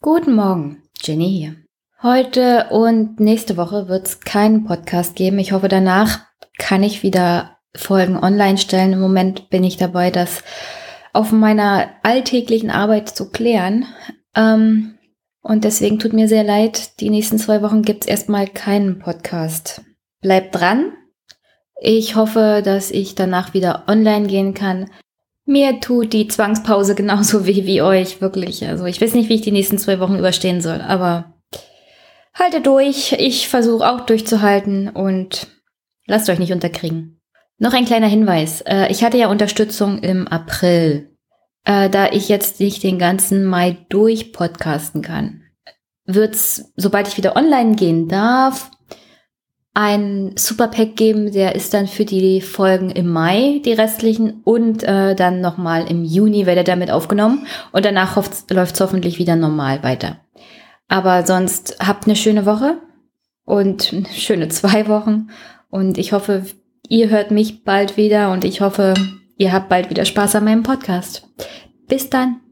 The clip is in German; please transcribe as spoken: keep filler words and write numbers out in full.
Guten Morgen, Jenny hier. Heute und nächste Woche wird es keinen Podcast geben. Ich hoffe, danach kann ich wieder Folgen online stellen. Im Moment bin ich dabei, das auf meiner alltäglichen Arbeit zu klären. Ähm, und deswegen tut mir sehr leid, die nächsten zwei Wochen gibt es erstmal keinen Podcast. Bleibt dran. Ich hoffe, dass ich danach wieder online gehen kann. Mir tut die Zwangspause genauso weh wie euch, wirklich. Also ich weiß nicht, wie ich die nächsten zwei Wochen überstehen soll, aber haltet durch. Ich versuche auch durchzuhalten und lasst euch nicht unterkriegen. Noch ein kleiner Hinweis. Ich hatte ja Unterstützung im April. Da ich jetzt nicht den ganzen Mai durch podcasten kann, wird's, sobald ich wieder online gehen darf, ein Superpack geben, der ist dann für die Folgen im Mai, die restlichen, und äh, dann nochmal im Juni wird er damit aufgenommen und danach läuft es hoffentlich wieder normal weiter. Aber sonst habt eine schöne Woche und eine schöne zwei Wochen und ich hoffe, ihr hört mich bald wieder und ich hoffe, ihr habt bald wieder Spaß an meinem Podcast. Bis dann!